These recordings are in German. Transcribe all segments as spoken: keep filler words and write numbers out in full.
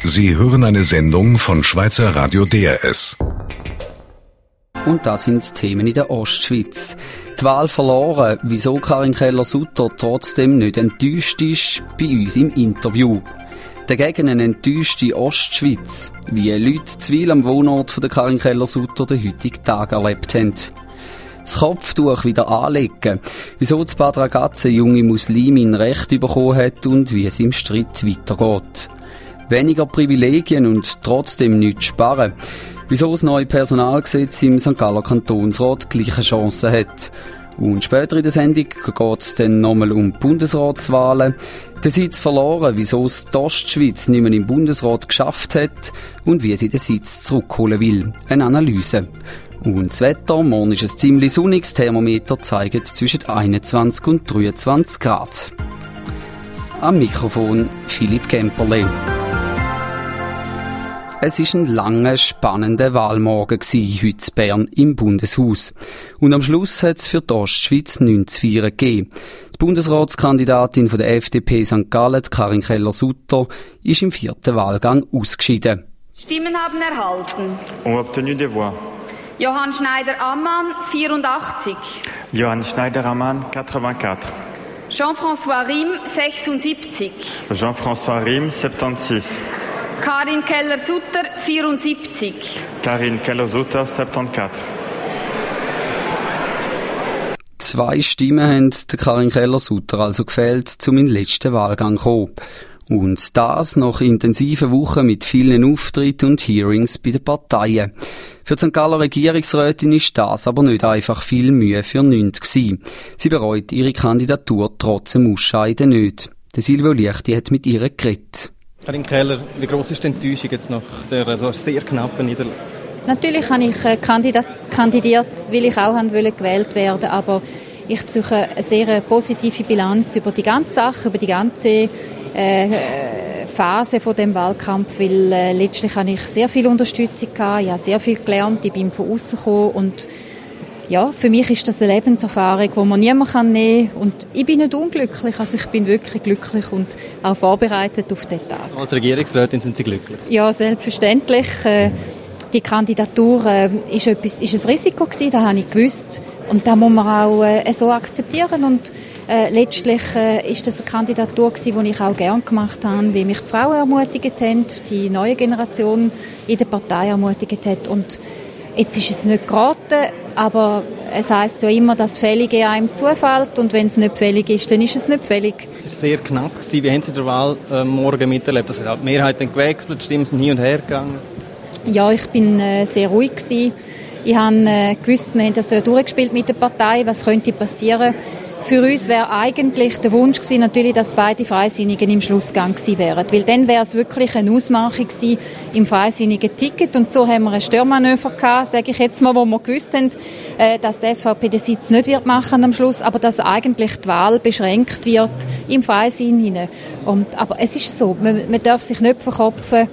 Sie hören eine Sendung von Schweizer Radio D R S. Und das sind die Themen in der Ostschweiz. Die Wahl verloren, wieso Karin Keller-Sutter trotzdem nicht enttäuscht ist, bei uns im Interview. Dagegen eine enttäuschte Ostschweiz, wie Leute zuweilen am Wohnort von der Karin Keller-Sutter den heutigen Tag erlebt haben. Das Kopftuch wieder anlegen, wieso das Bad Ragaz eine junge Muslimin Recht bekommen hat und wie es im Streit weitergeht. Weniger Privilegien und trotzdem nichts sparen. Wieso das neue Personalgesetz im Sankt Galler Kantonsrat gleiche Chancen hat. Und später in der Sendung geht es dann nochmal um die Bundesratswahlen. Den Sitz verloren, wieso es die Ostschweiz nicht mehr im Bundesrat geschafft hat und wie sie den Sitz zurückholen will. Eine Analyse. Und das Wetter, morgen ist es ziemlich sonnig, das Thermometer zeigt zwischen einundzwanzig und dreiundzwanzig Grad. Am Mikrofon Philipp Kemperle. Es war ein langer, spannender Wahlmorgen heute in Bern im Bundeshaus. Und am Schluss hat es für die Ostschweiz nichts zu feiern gegeben. Die Bundesratskandidatin von der F D P Sankt Gallen, Karin Keller-Sutter, ist im vierten Wahlgang ausgeschieden. Stimmen haben erhalten. On obtenu des voix. Johann Schneider-Ammann, vierundachtzig. Johann Schneider-Ammann, quatre-vingt-quatre. Jean-François Riem, sechsundsiebzig. Jean-François Riem, soixante-seize. Karin Keller-Sutter, vierundsiebzig. Karin Keller-Sutter, soixante-quatorze. Zwei Stimmen haben der Karin Keller-Sutter also gefehlt, um in den letzten Wahlgang zu kommen. Und das nach intensiven Wochen mit vielen Auftritten und Hearings bei den Parteien. Für die Sankt Galler Regierungsrätin ist das aber nicht einfach viel Mühe für nichts gewesen. Sie bereut ihre Kandidatur trotz dem Ausscheiden nicht. Der Silvio Lichti hat mit ihr geredet. Karin Keller, wie gross ist die Enttäuschung jetzt nach der also sehr knappen Niederlage? Natürlich habe ich äh, kandidat- kandidiert, weil ich auch wollte gewählt werden, aber ich ziehe eine sehr positive Bilanz über die ganze Sache, über die ganze äh, Phase von dem Wahlkampf, weil äh, letztlich habe ich sehr viel Unterstützung gehabt, ich habe sehr viel gelernt, ich bin von außen gekommen und ja, für mich ist das eine Lebenserfahrung, die man niemand nehmen kann. Und ich bin nicht unglücklich, also ich bin wirklich glücklich und auch vorbereitet auf den Tag. Als Regierungsrätin sind Sie glücklich? Ja, selbstverständlich. Die Kandidatur äh, ist, etwas, ist ein Risiko gewesen, das habe ich gewusst. Und das muss man auch äh, so akzeptieren. Und äh, letztlich äh, ist das eine Kandidatur gewesen, die ich auch gerne gemacht habe, wie mich die Frauen ermutigt haben, die neue Generation in der Partei ermutigt hat. Und jetzt ist es nicht geraten, aber es heisst ja immer, dass Fällige einem zufällt und wenn es nicht fällig ist, dann ist es nicht fällig. Es war sehr knapp. Wie haben Sie die Wahl äh, morgen miterlebt? Also, die Mehrheit hat gewechselt, die Stimmen sind hin und her gegangen. Ja, ich bin äh, sehr ruhig gewesen. Ich habe äh, gewusst, wir haben das ja durchgespielt mit der Partei, was könnte passieren. Für uns wäre eigentlich der Wunsch gewesen, natürlich, dass beide Freisinnigen im Schlussgang gewesen wären. Weil dann wäre es wirklich eine Ausmachung gewesen im freisinnigen Ticket. Und so haben wir ein Störmanöver gehabt, sage ich jetzt mal, wo wir gewusst haben, äh, dass die S V P den Sitz nicht wird machen am Schluss, aber dass eigentlich die Wahl beschränkt wird im Freisinn hinein. Und, aber es ist so, man, man darf sich nicht verkopfen,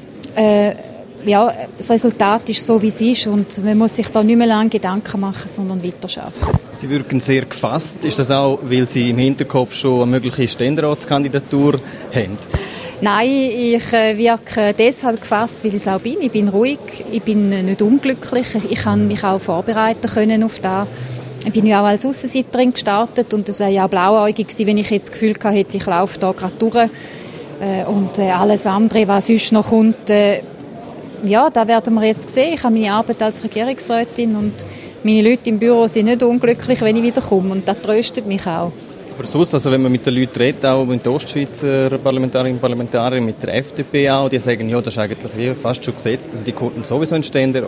äh, ja, das Resultat ist so, wie es ist und man muss sich da nicht mehr lange Gedanken machen, sondern weiterarbeiten. Sie wirken sehr gefasst. Ist das auch, weil Sie im Hinterkopf schon eine mögliche Ständeratskandidatur haben? Nein, ich äh, wirke deshalb gefasst, weil ich es auch bin. Ich bin ruhig, ich bin nicht unglücklich. Ich kann mich auch vorbereiten können auf das. Ich bin ja auch als Aussenseiterin gestartet und es wäre ja auch blauäugig gewesen, wenn ich jetzt das Gefühl hätte, ich laufe da gerade durch. Äh, und äh, alles andere, was sonst noch kommt, äh, ja, da werden wir jetzt sehen. Ich habe meine Arbeit als Regierungsrätin und meine Leute im Büro sind nicht unglücklich, wenn ich wiederkomme. Und das tröstet mich auch. Aber sonst, also wenn man mit den Leuten redet, auch mit den Ostschweizer Parlamentarierinnen und Parlamentariern, mit der F D P auch, die sagen, ja, das ist eigentlich wie fast schon gesetzt, also die konnten sowieso einen Ständerat.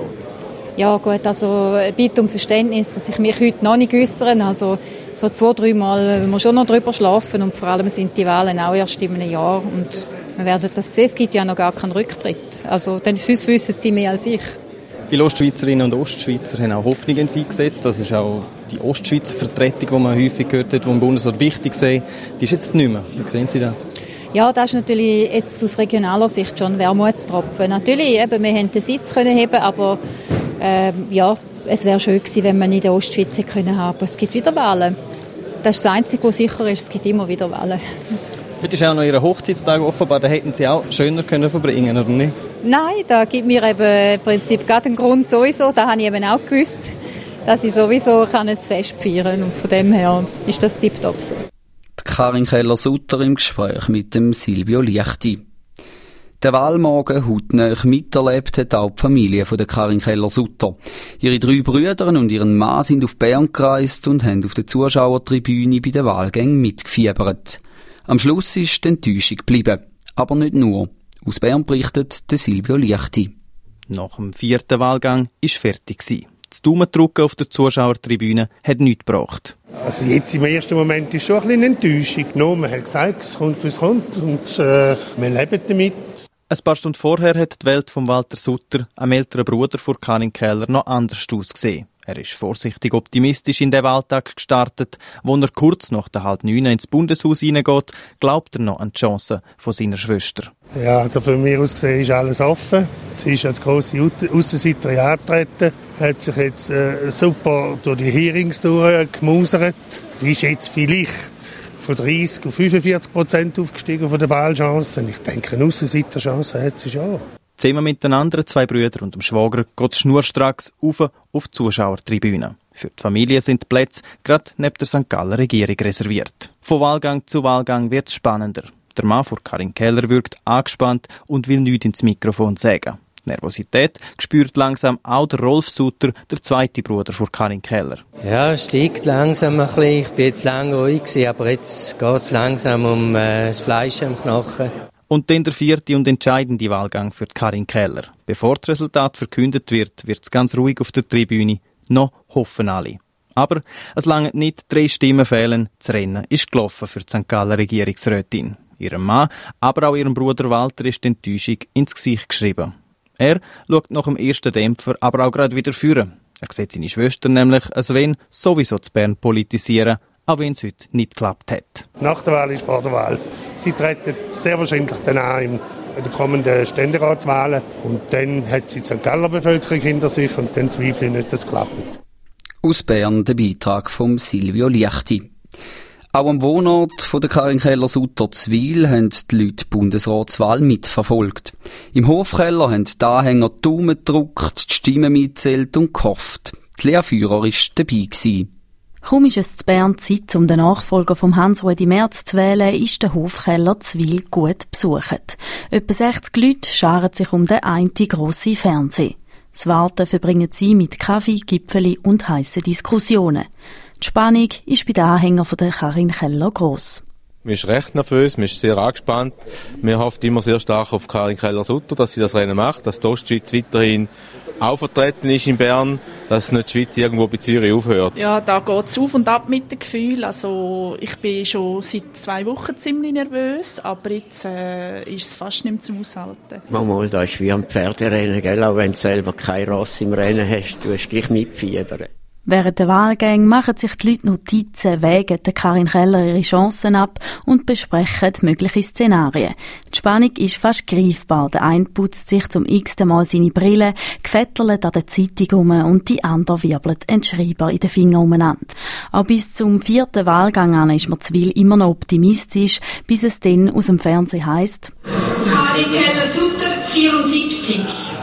Ja gut, also ich bitte um Verständnis, dass ich mich heute noch nicht äußere. Also so zwei, drei Mal müssen wir schon noch drüber schlafen und vor allem sind die Wahlen auch erst in einem Jahr und wir werden das sehen, es gibt ja noch gar keinen Rücktritt. Also dann sonst wissen sie mehr als ich. Viele Ostschweizerinnen und Ostschweizer haben auch Hoffnung in sie gesetzt. Das ist auch die Ostschweizer Vertretung, die man häufig gehört hat, die im Bundesrat wichtig sei. Die ist jetzt nicht mehr. Wie sehen Sie das? Ja, das ist natürlich jetzt aus regionaler Sicht schon ein Wermutstropfen. Natürlich, eben, wir haben den Sitz können heben, aber äh, ja, es wäre schön gewesen, wenn man in der Ostschweiz können haben. Es gibt wieder Wahlen. Das ist das Einzige, was sicher ist, es gibt immer wieder Wahlen. Heute ist auch noch Ihr Hochzeitstag offenbar, da hätten Sie auch schöner können verbringen, oder nicht? Nein, da gibt mir eben im Prinzip gerade einen Grund sowieso. Da habe ich eben auch gewusst, dass ich sowieso kann ein Fest feiern kann. Und von dem her ist das tipptopp so. Die Karin Keller-Sutter im Gespräch mit dem Silvio Liechti. Der Wahlmorgen hautnah miterlebt hat auch die Familie von der Karin Keller-Sutter. Ihre drei Brüder und ihren Mann sind auf Bern gereist und haben auf der Zuschauertribüne bei den Wahlgängen mitgefiebert. Am Schluss ist die Enttäuschung geblieben. Aber nicht nur. Aus Bern berichtet der Silvio Liechti. Nach dem vierten Wahlgang war fertig. Das Daumendrücken auf der Zuschauertribüne hat nichts gebracht. Also jetzt im ersten Moment ist schon ein bisschen eine Enttäuschung. No, man hat gesagt, es kommt, wie es kommt und äh, wir leben damit. Ein paar Stunden vorher hat die Welt von Walter Sutter, einem älteren Bruder von Karin Keller, noch anders ausgesehen. Er ist vorsichtig optimistisch in den Wahltag gestartet. Wo er kurz nach der halb neun ins Bundeshaus hineingeht, glaubt er noch an die Chancen von seiner Schwester. Ja, also von mir aus gesehen ist alles offen. Sie ist als grosse Aussenseiterin angetreten, hat sich jetzt äh, super durch die Hearings durchgemausert. Die ist jetzt vielleicht von dreißig auf fünfundvierzig Prozent aufgestiegen von den Wahlchancen. Ich denke, eine Aussenseiterchance hat sie schon. Zusammen mit den anderen zwei Brüdern und dem Schwager geht es schnurstracks auf auf die Zuschauertribüne. Für die Familie sind die Plätze gerade neben der Sankt Galler Regierung reserviert. Von Wahlgang zu Wahlgang wird es spannender. Der Mann von Karin Keller wirkt angespannt und will nichts ins Mikrofon sagen. Die Nervosität spürt langsam auch der Rolf Sutter, der zweite Bruder von Karin Keller. Ja, es steigt langsam ein bisschen. Ich bin jetzt lange ruhig gewesen, aber jetzt geht es langsam um äh, das Fleisch am Knochen. Und dann der vierte und entscheidende Wahlgang für Karin Keller. Bevor das Resultat verkündet wird, wird es ganz ruhig auf der Tribüne. Noch hoffen alle. Aber es langt nicht, drei Stimmen fehlen. Das Rennen ist gelaufen für die Sankt Galler Regierungsrätin. Ihrem Mann, aber auch ihrem Bruder Walter ist die Enttäuschung ins Gesicht geschrieben. Er schaut nach dem ersten Dämpfer aber auch gerade wieder führen. Er sieht seine Schwester nämlich, als wenn sowieso zu Bern politisieren, auch wenn es heute nicht geklappt hat. Nach der Wahl ist vor der Wahl. Sie treten sehr wahrscheinlich dann an in den kommenden Ständeratswahlen. Und dann hat sie die Sankt Galler Bevölkerung hinter sich und dann zweifle ich nicht, dass es klappt. Aus Bern der Beitrag von Silvio Liechti. Auch am Wohnort von der Karin Keller-Sutter Zwil haben die Leute die Bundesratswahl mitverfolgt. Im Hofkeller haben die Anhänger die Daumen gedrückt, die Stimmen mitzählt und gehofft. Die Lehrführer war dabei gewesen. Kaum ist es zu Bern Zeit, um den Nachfolger von Hans-Rudi Merz zu wählen, ist der Hofkeller Zwil gut besucht. Etwa sechzig Leute scharen sich um den einen grossen Fernseher. Das Warten verbringen sie mit Kaffee, Gipfeli und heissen Diskussionen. Die Spannung ist bei den Anhängern von der Karin Keller gross. Man ist recht nervös, man ist sehr angespannt. Man hofft immer sehr stark auf Karin Keller-Sutter, dass sie das Rennen macht, dass die Ostschweiz weiterhin auch vertreten ist in Bern, dass nicht die Schweiz irgendwo bei Zürich aufhört. Ja, da geht es auf und ab mit dem Gefühl. Also ich bin schon seit zwei Wochen ziemlich nervös, aber jetzt äh, ist es fast nicht mehr zum Aushalten. Manchmal, da ist wie am Pferderennen, gell? Auch wenn du selber kein Ross im Rennen hast, du hast gleich mitfiebern. Während der Wahlgänge machen sich die Leute Notizen, wägen der Karin Keller ihre Chancen ab und besprechen mögliche Szenarien. Die Spannung ist fast greifbar. Der eine putzt sich zum x-ten Mal seine Brille, gefettelt an der Zeitung um und die andere wirbelt einen Schreiber in den Fingern umeinander. Auch bis zum vierten Wahlgang an ist man Zwil immer noch optimistisch, bis es dann aus dem Fernsehen heisst: Karin Keller-Sutter, vierundsiebzig.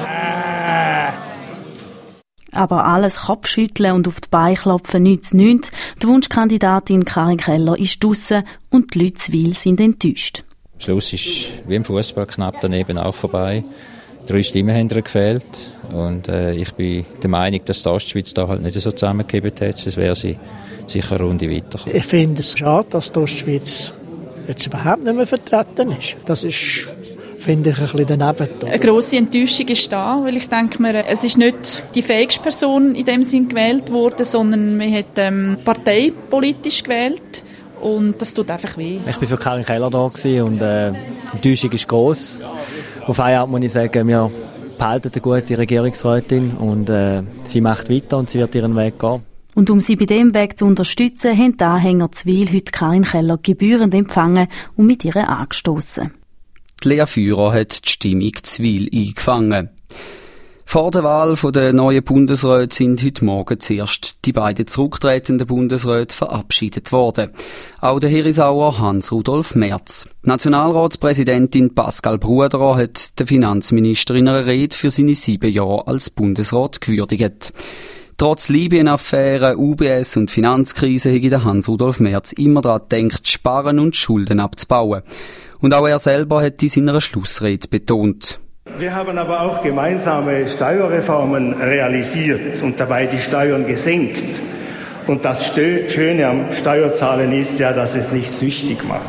Aber alles Kopfschütteln und auf die Beine klopfen nützt nichts. Die Wunschkandidatin Karin Keller ist draussen und die Leute Zwil sind enttäuscht. Am Schluss ist wie im Fußball knapp daneben auch vorbei. Drei Stimmen haben ihr gefehlt. Und äh, ich bin der Meinung, dass die Ostschweiz da halt nicht so zusammengegeben hat. Sonst wäre sie sicher eine Runde weitergekommen. Ich finde es schade, dass die Ostschweiz jetzt überhaupt nicht mehr vertreten ist. Das ist, finde ich, ein bisschen daneben. Eine grosse Enttäuschung ist da, weil ich denke mir, es ist nicht die fähigste Person in dem Sinn gewählt worden, sondern man hat ähm, parteipolitisch gewählt und das tut einfach weh. Ich war für Karin Keller da und äh, die Enttäuschung ist gross. Auf eine Art muss ich sagen, wir behalten eine gute Regierungsrätin und äh, sie macht weiter und sie wird ihren Weg gehen. Und um sie bei diesem Weg zu unterstützen, haben die Anhänger Zwil heute Karin Keller gebührend empfangen und mit ihr angestossen. Die Lehrführer hat die Stimmung Zwil eingefangen. Vor der Wahl der neuen Bundesräte sind heute Morgen zuerst die beiden zurücktretenden Bundesräte verabschiedet worden. Auch der Herisauer Hans-Rudolf Merz. Die Nationalratspräsidentin Pascal Bruderer hat den Finanzminister in einer Rede für seine sieben Jahre als Bundesrat gewürdigt. Trotz Libyen-Affäre, U B S und Finanzkrise hätte der Hans-Rudolf Merz immer daran gedacht, sparen und Schulden abzubauen. Und auch er selber hat in seiner Schlussrede betont. Wir haben aber auch gemeinsame Steuerreformen realisiert und dabei die Steuern gesenkt. Und das Schöne am Steuerzahlen ist ja, dass es nicht süchtig macht.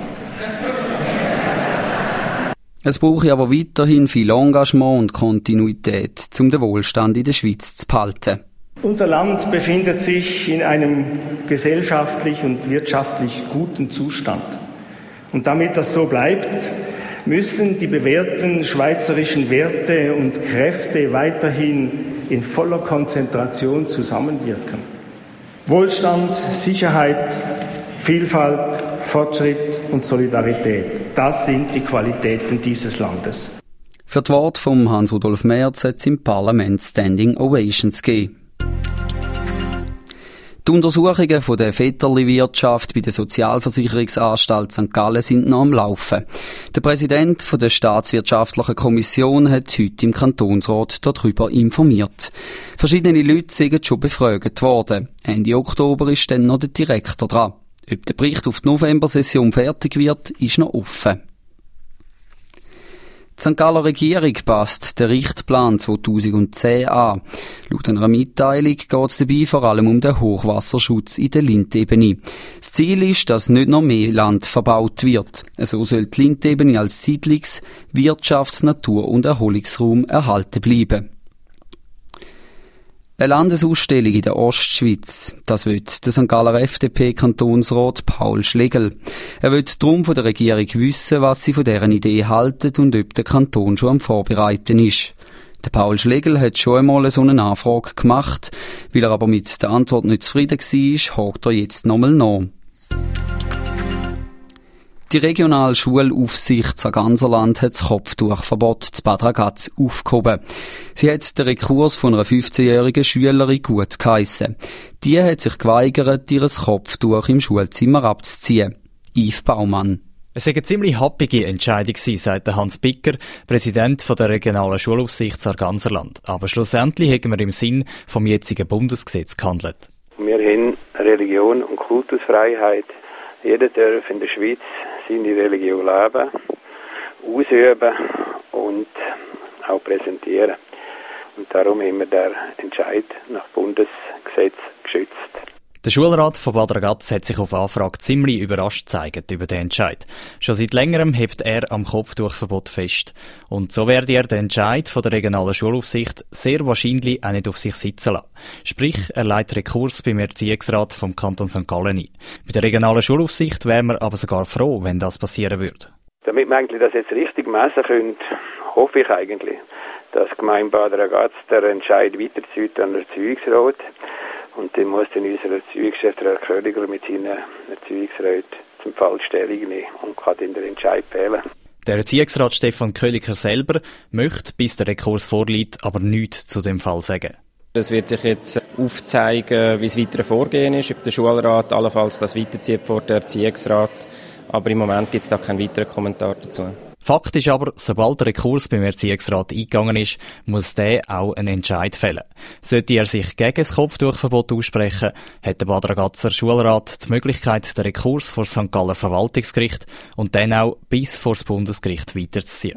Es brauche aber weiterhin viel Engagement und Kontinuität, um den Wohlstand in der Schweiz zu behalten. Unser Land befindet sich in einem gesellschaftlich und wirtschaftlich guten Zustand. Und damit das so bleibt, müssen die bewährten schweizerischen Werte und Kräfte weiterhin in voller Konzentration zusammenwirken. Wohlstand, Sicherheit, Vielfalt, Fortschritt und Solidarität, das sind die Qualitäten dieses Landes. Für das Wort von Hans-Rudolf Merz hat es im Parlament Standing Ovations gegeben. Die Untersuchungen von der Vetterli-Wirtschaft bei der Sozialversicherungsanstalt Sankt Gallen sind noch am Laufen. Der Präsident von der Staatswirtschaftlichen Kommission hat heute im Kantonsrat darüber informiert. Verschiedene Leute sind schon befragt worden. Ende Oktober ist dann noch der Direktor dran. Ob der Bericht auf die November-Session fertig wird, ist noch offen. Die Sankt Galler Regierung passt den Richtplan zweitausendzehn an. Laut einer Mitteilung geht es dabei vor allem um den Hochwasserschutz in der Lindebene. Das Ziel ist, dass nicht noch mehr Land verbaut wird. So soll die Lindebene als Siedlungs-, Wirtschafts-, Natur- und Erholungsraum erhalten bleiben. Eine Landesausstellung in der Ostschweiz. Das will der Sankt Galler F D P-Kantonsrat Paul Schlegel. Er will darum von der Regierung wissen, was sie von deren Idee halten und ob der Kanton schon am Vorbereiten ist. Der Paul Schlegel hat schon einmal so eine Anfrage gemacht. Weil er aber mit der Antwort nicht zufrieden war, hakt er jetzt nochmal nach. Die regionale Schulaufsicht Sarganserland hat das Kopftuchverbot zu Bad Ragaz aufgehoben. Sie hat den Rekurs von einer fünfzehnjährigen Schülerin gut geheissen. Die hat sich geweigert, ihr Kopftuch im Schulzimmer abzuziehen. Yves Baumann. Es war eine ziemlich happige Entscheidung, sagt Hans Bicker, Präsident der regionalen Schulaufsicht Sarganserland. Aber schlussendlich haben wir im Sinn vom jetzigen Bundesgesetz gehandelt. Wir haben Religion und Kultusfreiheit. Jeder darf in der Schweiz seine Religion leben, ausüben und auch präsentieren. Und darum haben wir den Entscheid nach Bundesgesetz geschützt. Der Schulrat von Bad Ragaz hat sich auf Anfrage ziemlich überrascht gezeigt über den Entscheid. Schon seit längerem hebt er am Kopftuchverbot fest. Und so werde er den Entscheid von der regionalen Schulaufsicht sehr wahrscheinlich auch nicht auf sich sitzen lassen. Sprich, er leitet Rekurs beim Erziehungsrat vom Kanton Sankt Gallen ein. Bei der regionalen Schulaufsicht wären wir aber sogar froh, wenn das passieren würde. Damit wir eigentlich das jetzt richtig messen können, hoffe ich eigentlich, dass die Gemeinde Bad Ragaz den Entscheid weiterzieht an den Erziehungsrat. Und dann muss dann unser Erziehungschef, Herr Königer, mit seinen Erziehungsräten zum Fall Stellung nehmen und kann dann den Entscheid fällen. Der Erziehungsrat Stefan Köliker selber möchte, bis der Rekurs vorliegt, aber nichts zu dem Fall sagen. Es wird sich jetzt aufzeigen, wie das weitere Vorgehen ist, ob der Schulrat allenfalls das weiterzieht vor der Erziehungsrat. Aber im Moment gibt es da keinen weiteren Kommentar dazu. Fakt ist aber, sobald der Rekurs beim Erziehungsrat eingegangen ist, muss der auch einen Entscheid fällen. Sollte er sich gegen das Kopftuchverbot aussprechen, hat der Bad Ragazzer Schulrat die Möglichkeit, den Rekurs vor das Sankt Galler Verwaltungsgericht und dann auch bis vor das Bundesgericht weiterzuziehen.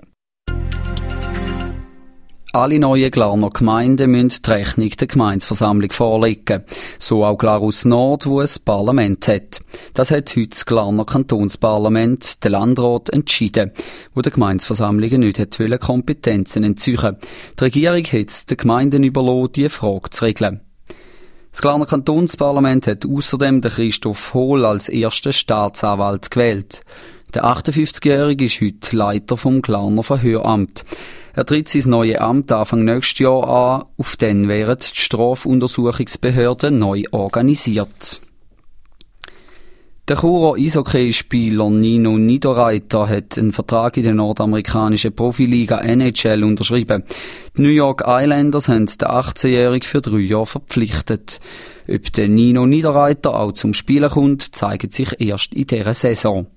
Alle neuen Glarner Gemeinden müssen die Rechnung der Gemeindeversammlung vorlegen. So auch Glarus Nord, wo ein Parlament hat. Das hat heute das Glarner Kantonsparlament, der Landrat, entschieden, wo der Gemeindeversammlungen nicht hat Kompetenzen entziehen. Die Regierung hat es den Gemeinden überlassen, diese Frage zu regeln. Das Glarner Kantonsparlament hat außerdem den Christoph Hohl als ersten Staatsanwalt gewählt. Der achtundfünfzigjährige ist heute Leiter vom Glarner Verhöramt. Er tritt sein neues Amt Anfang nächstes Jahr an, auf den werden die Strafuntersuchungsbehörden neu organisiert. Der Churer Eishockeyspieler Nino Niederreiter hat einen Vertrag in der nordamerikanischen Profiliga N H L unterschrieben. Die New York Islanders haben den achtzehnjährigen für drei Jahre verpflichtet. Ob der Nino Niederreiter auch zum Spielen kommt, zeigt sich erst in dieser Saison.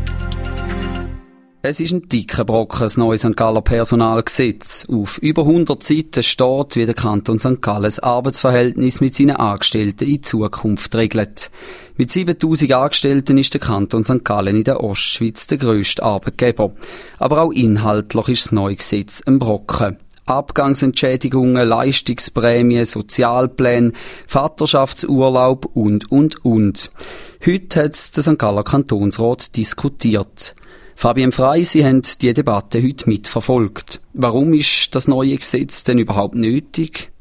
Es ist ein dicker Brocken, das neue Sankt Galler Personalgesetz. Auf über hundert Seiten steht, wie der Kanton Sankt Gallen das Arbeitsverhältnis mit seinen Angestellten in Zukunft regelt. Mit siebentausend Angestellten ist der Kanton Sankt Gallen in der Ostschweiz der grösste Arbeitgeber. Aber auch inhaltlich ist das neue Gesetz ein Brocken. Abgangsentschädigungen, Leistungsprämien, Sozialpläne, Vaterschaftsurlaub und, und, und. Heute hat der Sankt Galler Kantonsrat diskutiert. Fabian Frey, Sie haben die Debatte heute mitverfolgt. Warum ist das neue Gesetz denn überhaupt nötig?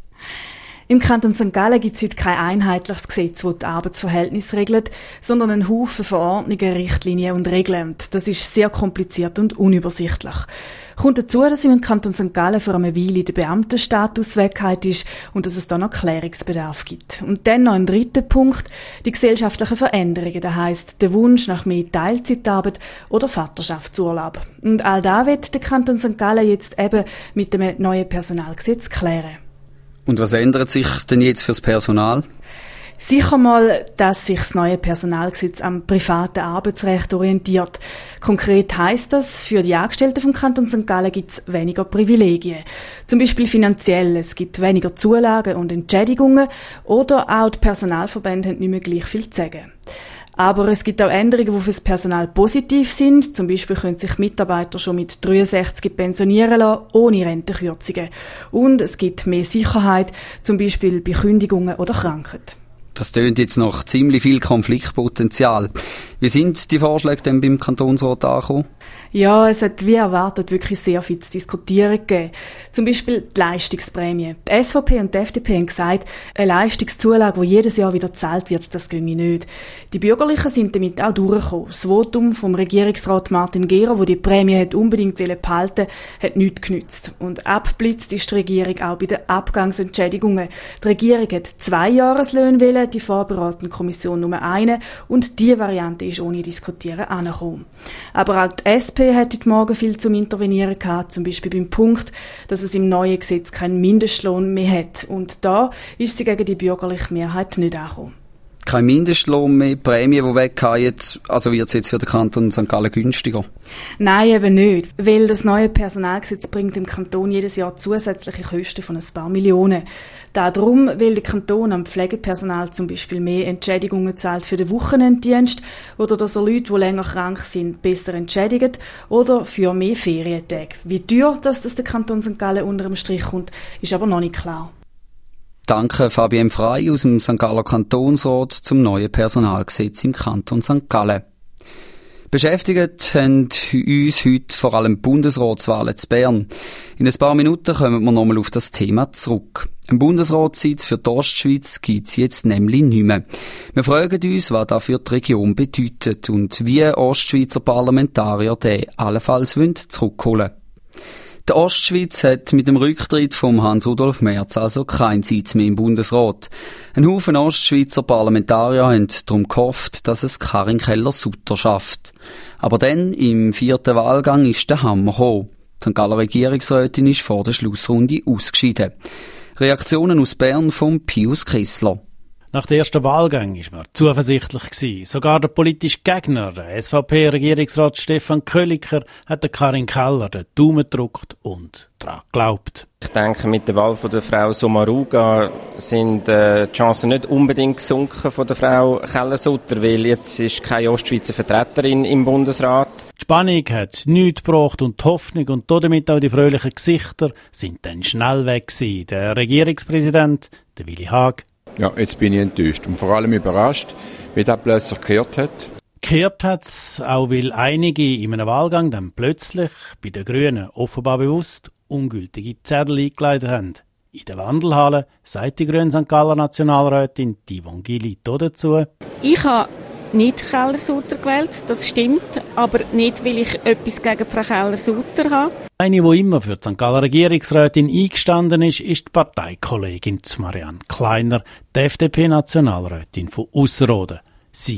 Im Kanton Sankt Gallen gibt es heute kein einheitliches Gesetz, das die Arbeitsverhältnisse regelt, sondern einen Haufen Verordnungen, Richtlinien und Regeln. Das ist sehr kompliziert und unübersichtlich. Kommt dazu, dass im Kanton Sankt Gallen vor einer Weile der Beamtenstatus weggefallen ist und dass es da noch Klärungsbedarf gibt. Und dann noch ein dritter Punkt, die gesellschaftlichen Veränderungen, das heisst der Wunsch nach mehr Teilzeitarbeit oder Vaterschaftsurlaub. Und all das wird der Kanton Sankt Gallen jetzt eben mit dem neuen Personalgesetz klären. Und was ändert sich denn jetzt fürs Personal? Sicher mal, dass sich das neue Personalgesetz am privaten Arbeitsrecht orientiert. Konkret heisst das, für die Angestellten vom Kanton Sankt Gallen gibt es weniger Privilegien. Zum Beispiel finanziell, es gibt weniger Zulagen und Entschädigungen oder auch die Personalverbände haben nicht mehr gleich viel zu sagen. Aber es gibt auch Änderungen, die für das Personal positiv sind. Zum Beispiel können sich Mitarbeiter schon mit dreiundsechzig pensionieren lassen, ohne Rentenkürzungen. Und es gibt mehr Sicherheit, zum Beispiel bei Kündigungen oder Krankheit. Das tönt jetzt noch ziemlich viel Konfliktpotenzial. Wie sind die Vorschläge denn beim Kantonsrat angekommen? Ja, es hat wie erwartet wirklich sehr viel zu diskutieren gegeben. Zum Beispiel die Leistungsprämie. Die S V P und die F D P haben gesagt, eine Leistungszulage, die jedes Jahr wieder gezahlt wird, das ginge nicht. Die Bürgerlichen sind damit auch durchgekommen. Das Votum vom Regierungsrat Martin Gehrer, der die Prämie hat unbedingt behalten wollte, hat nichts genützt. Und abblitzt ist die Regierung auch bei den Abgangsentschädigungen. Die Regierung hat zwei Jahreslöhne wollen, die vorberatende Kommission nur eine und diese Variante ist ohne Diskutieren angekommen. Aber auch die S P hat heute Morgen viel zum Intervenieren gehabt, zum Beispiel beim Punkt, dass es im neuen Gesetz keinen Mindestlohn mehr hat. Und da ist sie gegen die bürgerliche Mehrheit nicht angekommen. Kein Mindestlohn mehr, Prämie, die wegfallen, also wird es jetzt für den Kanton Sankt Gallen günstiger? Nein, eben nicht. Weil das neue Personalgesetz bringt dem Kanton jedes Jahr zusätzliche Kosten von ein paar Millionen. Darum will der Kanton am Pflegepersonal zum Beispiel mehr Entschädigungen zahlt für den Wochenenddienst oder dass er Leute, die länger krank sind, besser entschädigt oder für mehr Ferientage. Wie teuer dass das der Kanton Sankt Gallen unter dem Strich kommt, ist aber noch nicht klar. Danke Fabian Frey aus dem Sankt Galler Kantonsrat zum neuen Personalgesetz im Kanton Sankt Gallen. Beschäftigt haben uns heute vor allem Bundesratswahlen zu Bern. In ein paar Minuten kommen wir nochmal auf das Thema zurück. Ein Bundesratssitz für die Ostschweiz gibt es jetzt nämlich nicht mehr. Wir fragen uns, was das für die Region bedeutet und wie Ostschweizer Parlamentarier den allenfalls zurückholen wollen. Die Ostschweiz hat mit dem Rücktritt von Hans-Rudolf Merz also keinen Sitz mehr im Bundesrat. Ein Haufen Ostschweizer Parlamentarier haben darum gehofft, dass es Karin Keller-Sutter schafft. Aber dann, im vierten Wahlgang, ist der Hammer gekommen. Die Sankt Galler Regierungsrätin ist vor der Schlussrunde ausgeschieden. Reaktionen aus Bern von Pius Kessler. Nach dem ersten Wahlgang war man zuversichtlich gewesen. Sogar der politische Gegner, der S V P-Regierungsrat Stefan Köliker, hat der Karin Keller den Daumen gedrückt und daran geglaubt. Ich denke, mit der Wahl von der Frau Sommaruga sind äh, die Chancen nicht unbedingt gesunken von der Frau Keller-Sutter, weil jetzt ist keine Ostschweizer Vertreterin im Bundesrat. Die Spannung hat nichts gebracht und die Hoffnung und damit auch die fröhlichen Gesichter sind dann schnell weg gewesen. Der Regierungspräsident, der Willi Haag. Ja, jetzt bin ich enttäuscht und vor allem überrascht, wie das plötzlich gekehrt hat. Gekehrt hat es, auch weil einige in einem Wahlgang dann plötzlich bei den Grünen offenbar bewusst ungültige Zettel eingeleitet haben. In der Wandelhalle sagt die grüne Sankt Galler Nationalrätin Yvonne Gili dazu. Ich habe nicht Keller-Sutter gewählt, das stimmt, aber nicht, weil ich etwas gegen Frau Keller-Sutter habe. Eine, die immer für die Sankt Galler Regierungsrätin eingestanden ist, ist die Parteikollegin Marianne Kleiner, die F D P-Nationalrätin von Ausserrhoden. Sie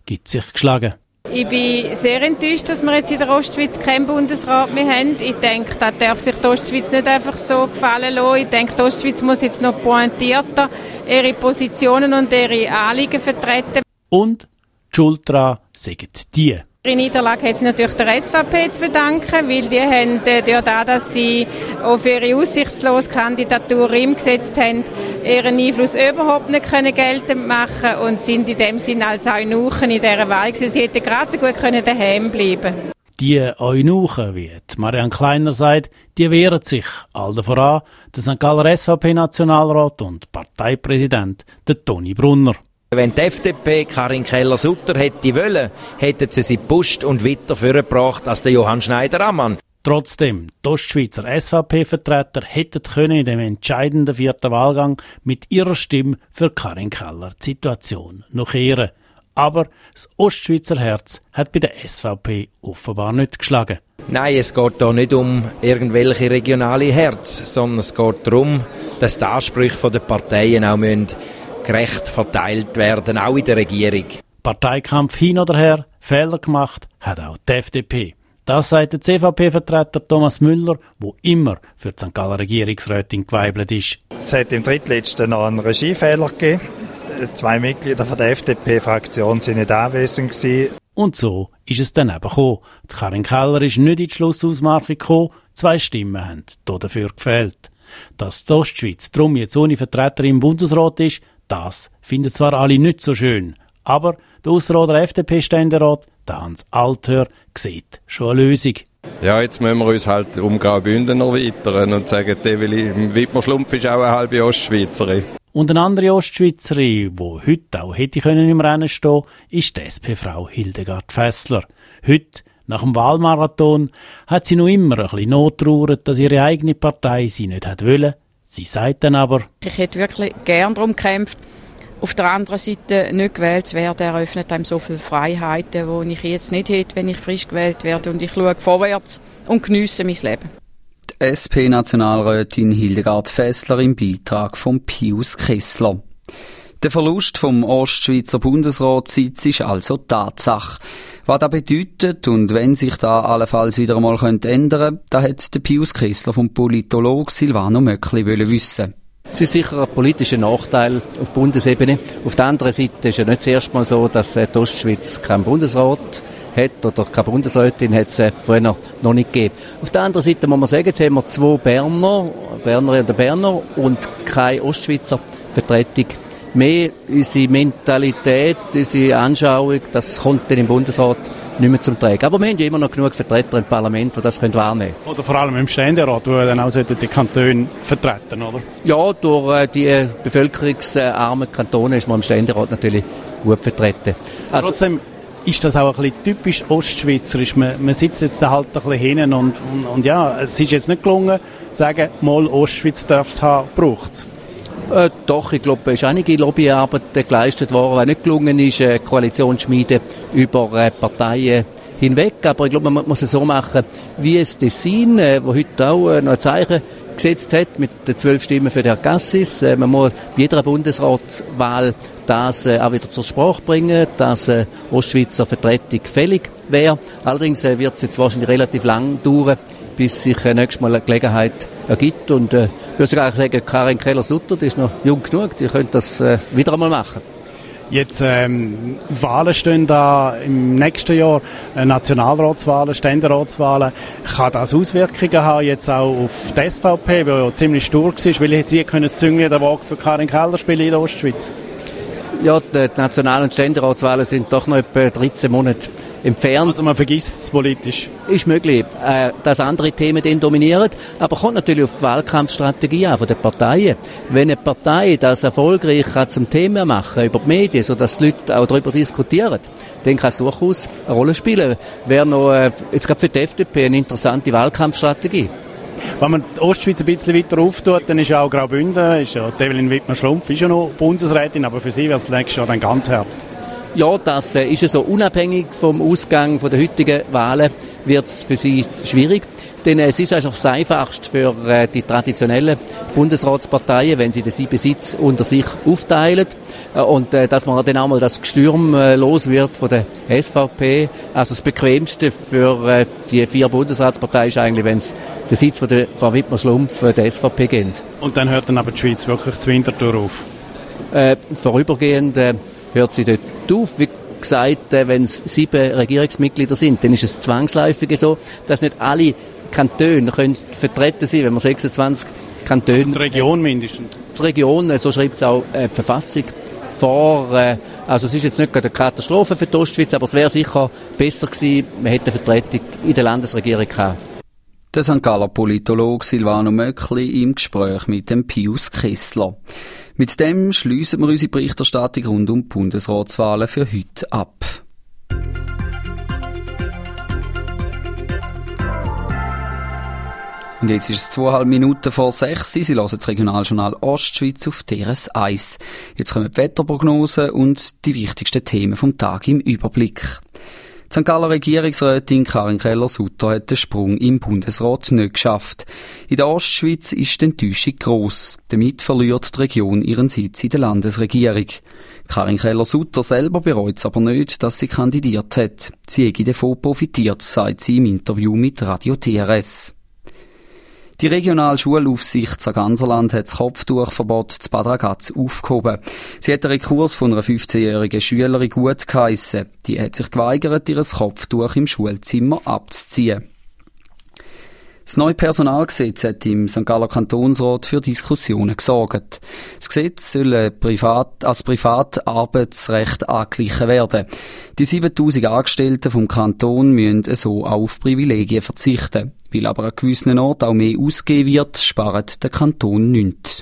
gibt sich geschlagen. Ich bin sehr enttäuscht, dass wir jetzt in der Ostschweiz keinen Bundesrat mehr haben. Ich denke, da darf sich die Ostschweiz nicht einfach so gefallen lassen. Ich denke, die Ostschweiz muss jetzt noch pointierter ihre Positionen und ihre Anliegen vertreten. Und die Schuld daran sagen die. Ihre Niederlage hat sie natürlich der S V P zu verdanken, weil die haben äh, durch das, dass sie auf ihre aussichtslose Kandidatur ihm gesetzt haben, ihren Einfluss überhaupt nicht können geltend machen und sind in dem Sinne als Eunuchen in dieser Wahl gewesen. Sie hätten gerade so gut können daheim bleiben. Die Eunuchen, wie Marianne Kleiner sagt, die wehren sich. Allen voran der Sankt Galler S V P-Nationalrat und Parteipräsident, der Toni Brunner. Wenn die F D P Karin Keller-Sutter hätte wollen, hätten sie sie gepusht und weiter vorgebracht als der Johann Schneider-Ammann. Trotzdem, die Ostschweizer S V P-Vertreter hätten können in dem entscheidenden vierten Wahlgang mit ihrer Stimme für Karin Keller die Situation noch kehren. Aber das Ostschweizer Herz hat bei der S V P offenbar nicht geschlagen. Nein, es geht hier nicht um irgendwelche regionale Herz, sondern es geht darum, dass die Ansprüche der Parteien auch müssen gerecht verteilt werden, auch in der Regierung. Parteikampf hin oder her, Fehler gemacht hat auch die F D P. Das sagt der C V P-Vertreter Thomas Müller, der immer für die Sankt Galler Regierungsrätin geweibelt ist. Es hat im drittletzten noch einen Regiefehler gegeben. Zwei Mitglieder von der F D P-Fraktion sind nicht anwesend gewesen. Und so ist es dann eben gekommen. Die Karin Keller ist nicht in die Schlussausmarkung gekommen, zwei Stimmen haben dafür gefehlt. Dass die Ostschweiz darum jetzt ohne Vertreter im Bundesrat ist, das finden zwar alle nicht so schön, aber der Ausserrhoder F D P-Ständerat, der Hans Althör, sieht schon eine Lösung. Ja, jetzt müssen wir uns halt um Graubünden erweitern und sagen, der Wittmer Schlumpf ist auch eine halbe Ostschweizerin. Und eine andere Ostschweizerin, die heute auch hätte können im Rennen stehen, ist die S P-Frau Hildegard Fässler. Heute, nach dem Wahlmarathon, hat sie noch immer ein bisschen nottrauert, dass ihre eigene Partei sie nicht hat wollen. Sie sagt dann aber, ich hätte wirklich gern darum gekämpft, auf der anderen Seite nicht gewählt zu werden, eröffnet einem so viele Freiheiten, die ich jetzt nicht hätte, wenn ich frisch gewählt werde. Und ich schaue vorwärts und geniesse mein Leben. Die S P-Nationalrätin Hildegard Fässler im Beitrag von Pius Kessler. Der Verlust vom Ostschweizer Bundesratssitz ist also Tatsache. Was das bedeutet und wenn sich da allenfalls wieder einmal ändern könnte, da hat der Pius Kessler vom Politologen Silvano Möckli wissen. Es ist sicher ein politischer Nachteil auf Bundesebene. Auf der anderen Seite ist ja nicht das erste Mal so, dass die Ostschweiz keinen Bundesrat hat oder keine Bundesrätin hat es vorher noch nicht gegeben. Auf der anderen Seite muss man sagen, jetzt haben wir zwei Berner, Bernerinnen und Berner und keine Ostschweizer Vertretung mehr. Unsere Mentalität, unsere Anschauung, das kommt dann im Bundesrat nicht mehr zum Tragen. Aber wir haben ja immer noch genug Vertreter im Parlament, die das wahrnehmen können. Oder vor allem im Ständerat, wo dann auch die Kantone vertreten, oder? Ja, durch die bevölkerungsarmen Kantone ist man im Ständerat natürlich gut vertreten. Also, trotzdem ist das auch ein bisschen typisch ostschweizerisch. Man, man sitzt jetzt da halt ein bisschen hinten und, und, und ja, es ist jetzt nicht gelungen, zu sagen, mal Ostschweiz darf es haben, braucht es. Äh, doch, ich glaube, es ist einige Lobbyarbeit geleistet worden, weil nicht gelungen ist, eine Koalition zu schmieden über äh, Parteien hinweg. Aber ich glaube, man muss es so machen, wie es Tessin, äh, wo heute auch äh, noch ein Zeichen gesetzt hat, mit den zwölf Stimmen für den Herrn Cassis. Äh, man muss bei jeder Bundesratswahl das äh, auch wieder zur Sprache bringen, dass äh, Ostschweizer Vertretung fällig wäre. Allerdings äh, wird es jetzt wahrscheinlich relativ lang dauern, bis sich äh, nächstes Mal eine Gelegenheit ergibt. Und äh, ich würde sogar sagen, Karin Keller-Sutter, die ist noch jung genug, die könnte das äh, wieder einmal machen. Jetzt ähm, Wahlen stehen da im nächsten Jahr, äh, Nationalratswahlen, Ständeratswahlen. Kann das Auswirkungen haben jetzt auch auf die S V P, die ja ziemlich stur war, weil jetzt sie können das Züngli der Waage für Karin Keller spielen in der Ostschweiz? Ja, die, die National- und Ständeratswahlen sind doch noch etwa dreizehn Monate entfernt. Also man vergisst es politisch. Ist möglich, äh, dass andere Themen dann dominieren, aber kommt natürlich auf die Wahlkampfstrategie an von den Parteien. Wenn eine Partei das erfolgreich kann zum Thema machen über die Medien, sodass die Leute auch darüber diskutieren, dann kann es durchaus eine Rolle spielen. Wäre noch, äh, jetzt gerade für die F D P, eine interessante Wahlkampfstrategie. Wenn man die Ostschweiz ein bisschen weiter auftut, dann ist ja auch Graubünden, ist ja Evelyn Wittmer-Schlumpf, ist ja noch Bundesrätin, aber für sie wäre es nächstes Jahr dann ganz hart. Ja, das äh, ist ja so. Unabhängig vom Ausgang von der heutigen Wahlen wird es für sie schwierig. Denn es ist einfach das Einfachste für äh, die traditionellen Bundesratsparteien, wenn sie den sieben Sitz unter sich aufteilen. Äh, und äh, dass man dann auch mal das Gestürm äh, los wird von der S V P. Also das Bequemste für äh, die vier Bundesratsparteien ist eigentlich, wenn es den Sitz von der Frau Wittmer-Schlumpf äh, der S V P gibt. Und dann hört dann aber die Schweiz wirklich zu Winterthur auf? Äh, vorübergehend äh, hört sie dort auf. Wie gesagt, äh, wenn es sieben Regierungsmitglieder sind, dann ist es zwangsläufig so, dass nicht alle Kantone können vertreten sein, wenn man sechsundzwanzig Kantone... Die Region mindestens? Die Region, so schreibt es auch äh, die Verfassung vor. Äh, also es ist jetzt nicht eine Katastrophe für die Ostschweiz, aber es wäre sicher besser gewesen, man hätte eine Vertretung in der Landesregierung gehabt. Der Sankt Galler Politologe Silvano Möckli im Gespräch mit dem Pius Kessler. Mit dem schliessen wir unsere Berichterstattung rund um die Bundesratswahlen für heute ab. Und jetzt ist es zweieinhalb Minuten vor sechs. Sie hören das Regionaljournal Ostschweiz auf D R S eins. Jetzt kommen die Wetterprognosen und die wichtigsten Themen vom Tag im Überblick. Die Sankt Galler Regierungsrätin Karin Keller-Sutter hat den Sprung im Bundesrat nicht geschafft. In der Ostschweiz ist die Enttäuschung gross. Damit verliert die Region ihren Sitz in der Landesregierung. Karin Keller-Sutter selber bereut es aber nicht, dass sie kandidiert hat. Sie hätte davon profitiert, sagt sie im Interview mit Radio T R S. Die Regionalschulaufsicht Sarganserland hat das Kopftuchverbot zu Bad Ragaz aufgehoben. Sie hat den Rekurs von einer fünfzehnjährigen Schülerin gut geheissen. Die hat sich geweigert, ihr Kopftuch im Schulzimmer abzuziehen. Das neue Personalgesetz hat im Sankt Galler Kantonsrat für Diskussionen gesorgt. Das Gesetz soll privat, als Privatarbeitsrecht angeglichen werden. Die siebentausend Angestellten vom Kanton müssen so auf Privilegien verzichten. Weil aber an gewissen Orten auch mehr ausgegeben wird, spart der Kanton nichts.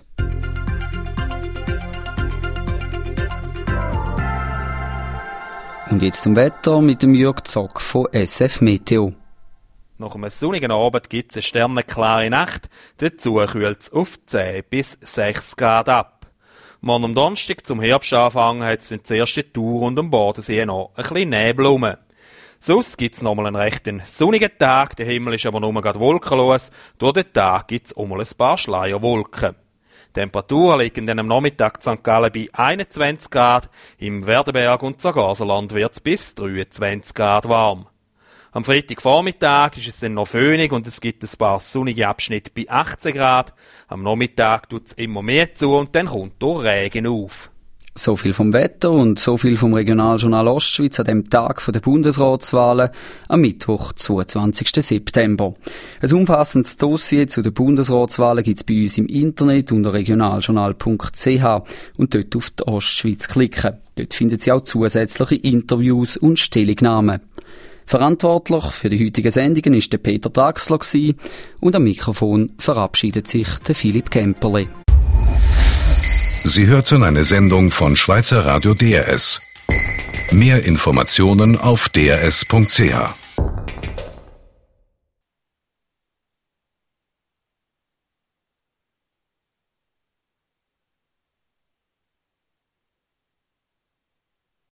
Und jetzt zum Wetter mit dem Jürg Zock von S F Meteo. Nach einem sonnigen Abend gibt es eine sternenklare Nacht, dazu kühlt es auf zehn bis sechs Grad ab. Morgen am Donnerstag zum Herbstanfang hat es in der ersten Tour und am Bodensee noch ein bisschen Nebel rum. Sonst gibt es nochmal einen recht sonnigen Tag, der Himmel ist aber nur gerade wolkenlos, durch den Tag gibt es auch mal ein paar Schleierwolken. Die Temperaturen liegen dann am Nachmittag in Sankt Gallen bei einundzwanzig Grad, im Werdenberg und Sarganserland wird es bis dreiundzwanzig Grad warm. Am Freitagvormittag ist es dann noch föhnig und es gibt ein paar sonnige Abschnitte bei achtzehn Grad. Am Nachmittag tut es immer mehr zu und dann kommt der Regen auf. So viel vom Wetter und so viel vom Regionaljournal Ostschweiz an dem Tag der Bundesratswahlen am Mittwoch, zweiundzwanzigsten September. Ein umfassendes Dossier zu den Bundesratswahlen gibt es bei uns im Internet unter regionaljournal punkt c h und dort auf die Ostschweiz klicken. Dort finden Sie auch zusätzliche Interviews und Stellungnahmen. Verantwortlich für die heutigen Sendungen war der Peter Draxler und am Mikrofon verabschiedet sich der Philipp Kemperle. Sie hörten eine Sendung von Schweizer Radio D R S. Mehr Informationen auf d r s punkt c h.